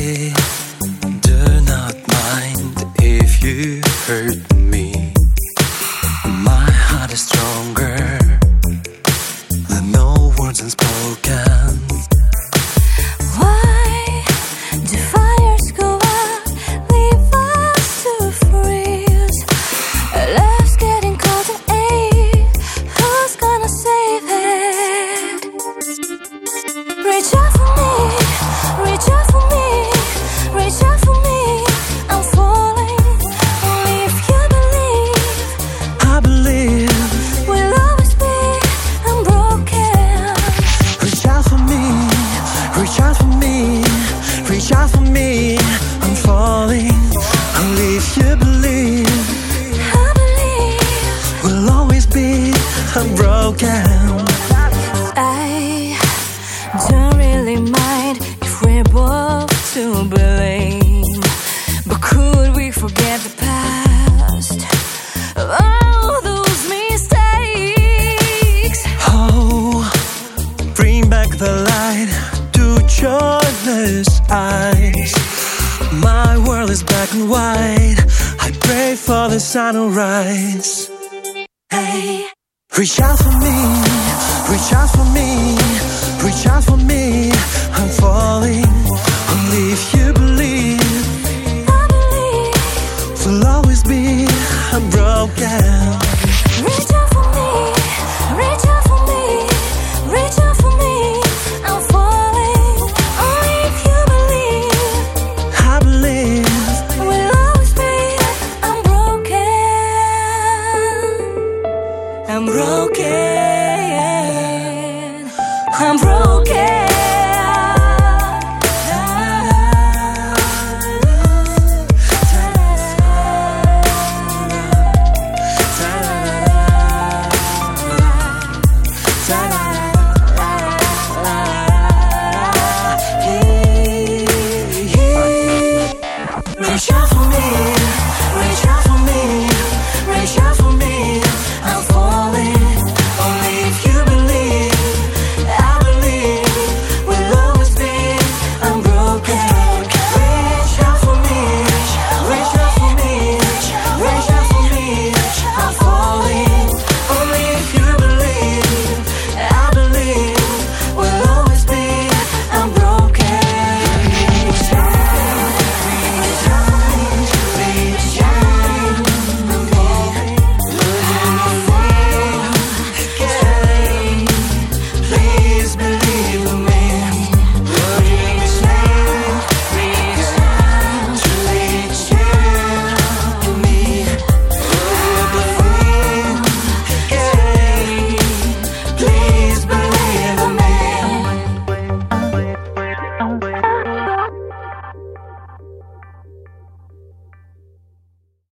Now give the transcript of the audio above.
say, do not mind if you hurt me. My heart is stronger than no words unspoken. Why do fires go out, leave us to freeze? Love's getting cold and ache, who's gonna save it? Reach out for me, reach out for me, reach out for me. I'm falling, only if you believe. I believe We'll always be unbroken. reach out for me, reach out for me, reach out for me. I'm falling, only if you believe I believe we'll always be unbroken. I don't really mind if we're both to blame, but could we forget the past? All those mistakes. Oh, bring back the light to joyless eyes. My world is black and white. I pray for the sun to rise. Hey, Reach out for me, reach out for me, reach out for me. I'm falling, only if you